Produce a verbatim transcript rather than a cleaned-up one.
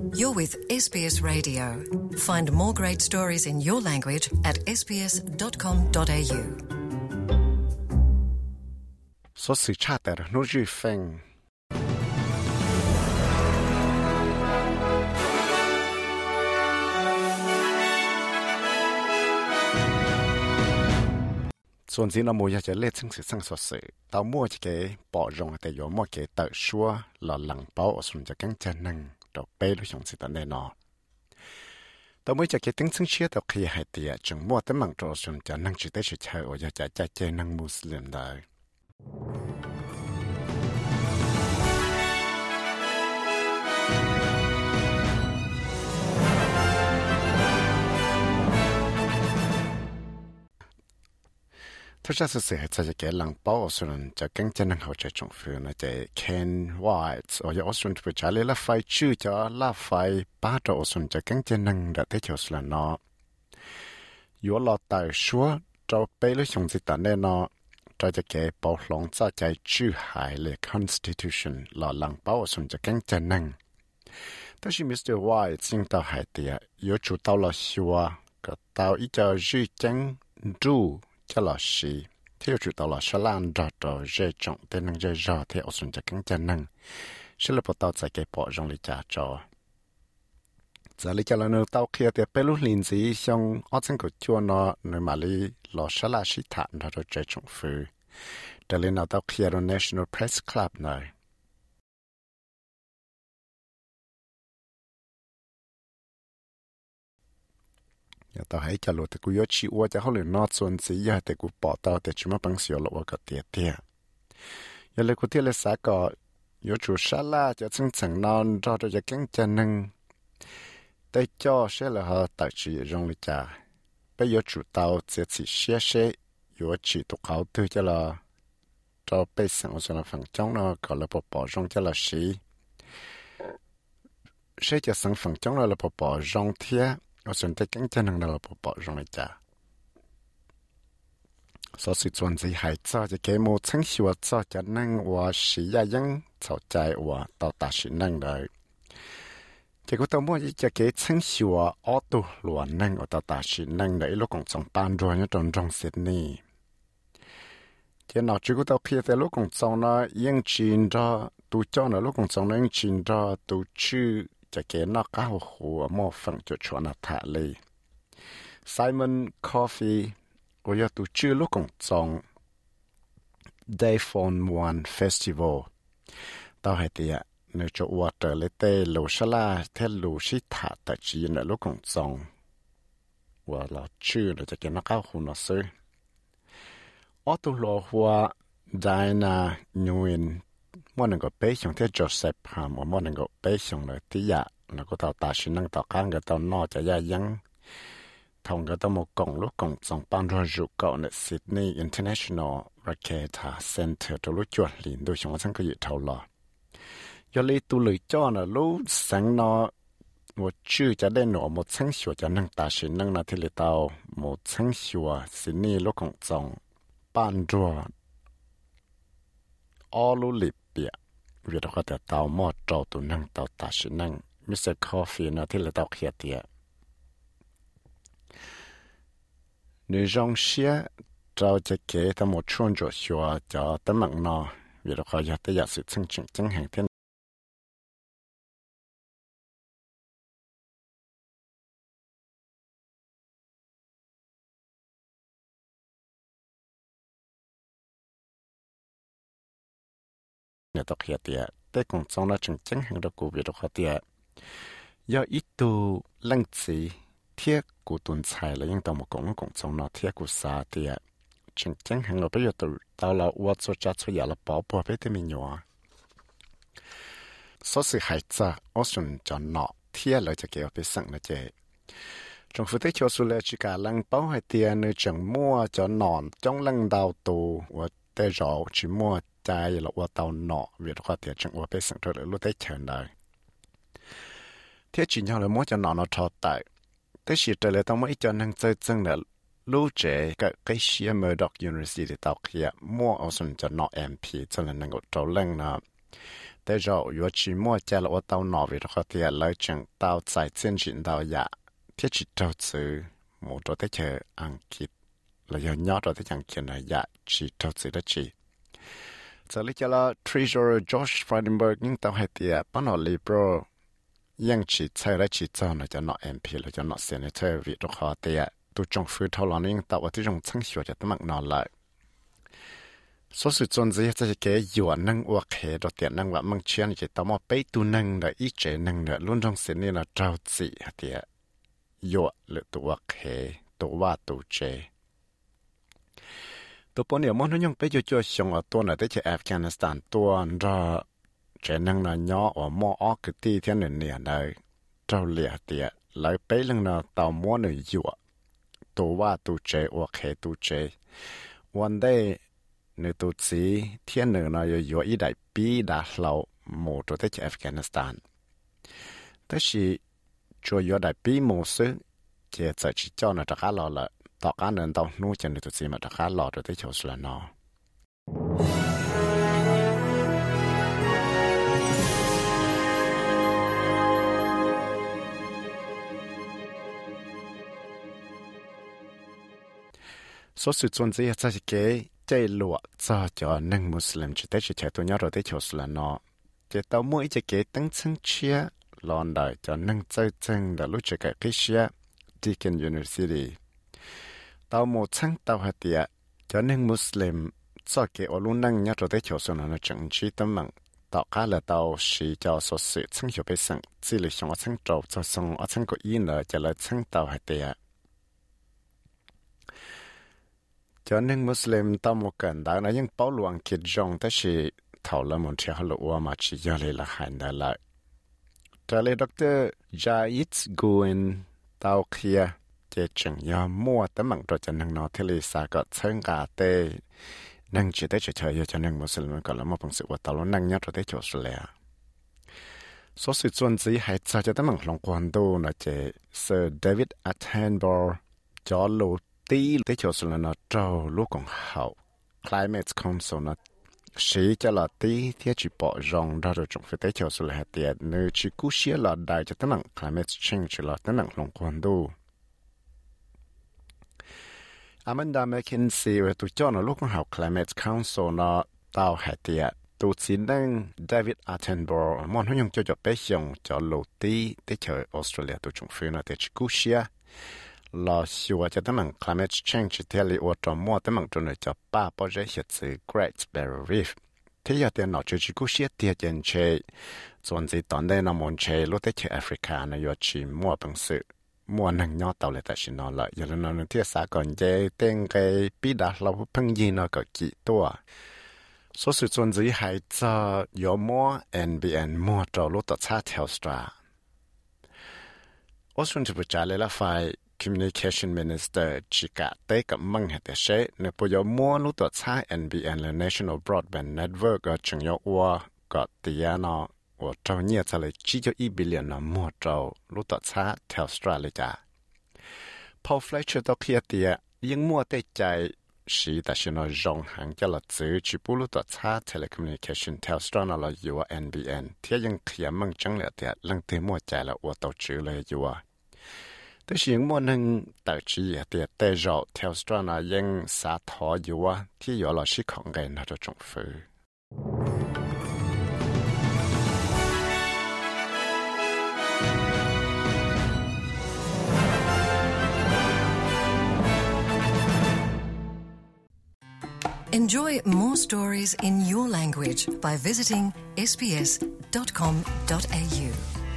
You're with ét bê ét Radio. Find more great stories in your language at s b s dot com dot a u. Số sự tra tờ nó dư phênh. Xuân gì nó mua cho lết sinh sự sang số sự. Tao mua cho cái bỏ rong tại yếu mua cái tờ xua là lăng bao ở xuân cho cánh chân năng. Rồi bê lúc xong sự tận đây nó. Tao mới cho cái tính xứng chia tao khi hãy tìa chẳng mua tới mạng trò xuân cho năng chỉ tới sự chơi ở cho chạy chạy năng Muslim đời. Thật ra sự sẽ cho cái lăng bao ở xuân cho cánh chân năng hỗ trợ trọng phương là chạy Ken White ở ở xuân phải trả lời là phải chữ cho là phải ba trò ở xuân cho cánh chân năng đã thấy cho xuân nó. Yếu là tài số cho bê lúc xong gì tận đây nó cho cái bảo lòng cho chạy chữ hại là Constitution là lăng bao ở xuân cho cánh chân năng. Đó là mít tơ White xin tao hại tiệt yếu chủ tao là xua cái tao ý cho dư chân ru cho là gì theo chủ tàu là sẽ lan ra cho dễ trọng tên năng dễ ra theo xuân cho cánh chân năng sẽ là bắt đầu tại cái bỏ trong lịch trả cho giờ lịch trả là nơi tàu kia thì bé lúc liền gì xong ở trên cái chỗ nó nơi mà li là sẽ là sĩ thản ra cho dễ trọng phu để lên nào tàu kia là National Press Club này giờ tao hãy trả lời thìกูยอชีว่าจะเขาเลยนอดส่วนสียาแต่กูปอตาแต่ชิมาปังเสียวหลอกก็เตี้ยเตี้ยยังเลยกูเตี้ยเลยสักก็ยอจูชาลาจะซึ่งสังนอนรอจะแก่งจันนึงแต่จ่อเชื่อเลยฮะตัดจีรงเลยจ้าไปยอจูเตาเสียสิเชี่ยเชี่ยยอจีตุกเขาตื้อจะละจะไปสั่งส่วนฝั่งจ้องเนาะก็เลยปอปอรงจะละสีเชื่อจะสั่งฝั่งจ้องเลยปอปอรงเทีย我选择更加能够不保障一家，所以专职还早就给我称许我早就能我是一样操在我到大学能的，结果到末一就给称许我奥多罗能我到大学能的一路工作班主任种种些呢，这那结果到毕业在路工作呢，应尽着都叫那路工作呢，应尽着都去。จะเกณฑ์นอกก้าวหัวหม้อฟังจุดชวนถาเลยไซมอนคอฟฟี่ก็ยอดตัวชื่อลูกของจง Day Phone One Festival ต่อให้เดียในจุดวัดเลยเตลูชลาเทลูชิถาแต่จีนลูกของจงว่าเราชื่อเราจะเกณฑ์นอกก้าวหัวนะซื้อออตุลหัวไดนานูอินมื่อหนึ่งก็เป๊ะอย่างที่โจเซฟหามมื่อหนึ่งก็เป๊ะอย่างเลยที่ยาแล้วก็ต่อตาชินังต่อข้างก็ต่อนอจะยายังทงก็ต้องมากงลูกกงส่งปันรจุก่อนในซิดนีย์ International Racketa Center ตัวลูกจวดลินโดยช่วงนั้นก็อยู่เท่าไหร่ยอดเลยตัวเลยจ้อนะลูกสังนอหมดชื่อจะได้หนูหมดชั้งชัวจะนั่งตาชินังนะที่เลยเตาหมดชั้งชัวซิดนีย์ลูกกงส่งปันรัวออลูลิเปียวิธีการเตาหม้อจอตุนังเตาตาชินังมิสเตอร์คอฟฟี่นะที่เราเตาเขียเตียในจงเชียเราจะเกี่ยทั้งหมดช่วงจชัวจะตั้งมังนอวิธีการอยากจะอยากสื่อซึ่งจึงจึงแห่งเทียนเนี่ยตัวเขียเตียแต่กงจงน่าจึงจังหังดอกกูวิธีการเตียยออีตูลังสีเทียกูตุนใช้แล้วยังต้องมากงกงจงน่าเทียกูสาเตียจึงจังหังเราไปอยู่ตัวตาวเราวัดสุจัดสุยาละปอปัวไปเตมิญวสอสิหายจ้าอสุนจอนเนาะเทียเราจะเกี่ยวไปสั่งนะเจจงฝึกได้ชัวสุเลจิกาลังเป้าให้เตียในจังมั่วจอนนอนจ้องลังดาวตูว่าแต่รอจิมั่วใจเราว่าเตาหนอวิธีการเตียจังว่าไปสั่งเธอเลยรู้ได้เชิญได้เทียจินยังเลยมั่วจะนอนนอทอแต่แต่สิเจเลยต้องมั่วอีจอนังเจอจังเนี่ยรู้เจกับไอเชียเมอร์ด็อกยูนิเวอร์ซิตี้เตาเขียมั่วเอาส่วนจะนอเอ็มพีจะเลยนั่งกดเจ้าเล่งนะแต่ tế rậu yếu chỉ mua cha là ô tàu nọ vì đó thì lấy chẳng tàu chạy trên chuyện tàu dạ thiết chỉ trâu chữ một đồ tế chờ ăn kịp là do nhỏ đồ tế chẳng kiện là dạ chỉ trâu chữ đó chỉ giờ lấy cho là Treasurer George Frydenberg nhưng tàu hay thì bắt nó libroยังchỉใช้ได้chỉ cho nó cho nóเอ็ม พี แล้วจะnó Senator วิโรจน์เตียตัวจงฟื้นเท่านั้นยังแต่ว่าที่จงชั้งชัวจะต้องมักนอนเลยส่วนสุดจนจะจะเกี่ยหยวนนั่งอวกเหตุตัวเตียนั่งว่ามังเชียนจะต้องมาไปตัวนั่งเดอีเจนั่งเดลุ้นจงเสนี่เราเจ้าจีเตียหยวหรือตัวอวกเหตัวว่าตัวเจตัวปนเนี่ยมันยังไปจู่ๆชงเอาตัวไหนได้จากอัฟกานิสถานตัวเราtrẻ năng là nhỏ ở mò ó cái tí thiên nền nền này trâu lìa tiệt lấy bấy lần nào tàu mua nửa dụa tổว่าtổ chế hoặc hệ tổ chế one day nửa tổ chí thiên nửa nào dụa dụa ý đại bí đã lâu một tổ tế cho Afghanistan thế thì cho dụa đại bí một số chỉ chỉ chỉ cho nó khá lo là tao cá nền tao nuôi cho nửa tổ chí mà khá lo tổ tế cho là nó số sự tôn chỉ cho cái chế lụa cho cho nâng Muslim chỉ tới chỉ chạy tôi nhớ rồi tới chỗ là nó chỉ tao mỗi chỉ cái tăng chân chia lòn đời cho nâng chơi chân đã lúc chỉ cái cái chia Deakin University tao một chân tao hạt tiệt cho nâng Muslim cho cái ở luôn nâng nhớ rồi tới chỗ là nó chẳng chỉ tấm bằng tao cả là tao chỉ cho số sự chân hiểu biết rằng chỉ là xong ở chân trâu cho xong ở chân có ý nữa cho là chân tao hạt tiệt cho nên Muslim tao một cần đó nó những bảo luận kết rong tới sự thảo luận một chiếc lụa mà chỉ do lấy là hành đã lại. Trả lời Doctor Jait Nguyen tao kia chế chừng do mua tấm bằng rồi cho nên nó thế là sao có chân cả tê nên chỉ tới chỉ chơi cho nên Muslim còn là một bằng sự của tao luôn năng nhất rồi tới chỗ sửa số sự chuyên chỉ hay cho cho tấm bằng lòng quan đô là chế Sir David Attenborough cho lụt tí tới chỗ là nó trâu lúc còn hậu climate council nó sĩ cho là tí thì chỉ bỏ rong ra rồi chúng phải tới chỗ là hạt tiền nơi chỉ cú xía là đại cho tấm năng climate change là tấm năng lòng quan đô Amanda McKinsey về tụi cho nó lúc còn hậu climate council nó tao hạt tiền tụi chính năng David Attenborough mong họ dùng cho cho bé dùng cho lô tí tới chỗ Australia tụi chúng phải nó tới chỉ cú xía là xua cho tấm bằng climate change thì là ở trong mua tấm bằng trong này cho ba bao giờ hiện sự Great Barrier Reef thế giờ thì nó chỉ có些tiền tiền chơi chuẩn gì tận đây nó muốn chơi lúc tới chơi Africa nó giờ chỉ mua bằng sự mua năng nhau tàu lại tại chỉ nó lại giờ nó nó thiết xã còn chơi tên cái bí đá lâu phân gì nó có kỹ toa số sự chuẩn gì hay cho có mua N B N mua trâu lúc tới xa theo stra ở xuân thì trả lời là phải Communication Minister chỉ cả tớiกับมั่งเหตุเช่ในปยมัวรู้ตัวช้า N B N และ National Broadband Network ก็จึงยกว่าก็ตีนอว่าเจ้าเนี่ยจะเลยจีจะอีบิลเลียนมัวเจ้ารู้ตัวช้าแถวออสเตรเลียจ้า Paul Fletcher ตัวเพียเตียยังมัวได้ใจสีแต่ฉันเอาจงหังจะละซื้อจีบุรู้ตัวช้า Telecommunication แถวออสเตรเลียเราอยู่ว่า N B N เที่ยังเขียนมั่งจังเลยเตียลังเตมัวใจแล้วว่าตัวชื่อเลยอยู่ว่าแต่สิ่งมันหนึ่งแต่ชีแต่แต่เราเทลสตรานายังสาธออยู่ว่าที่อยู่เราชิของกันเราจะจงฟื้น Enjoy more stories in your language by visiting s b s dot com dot a u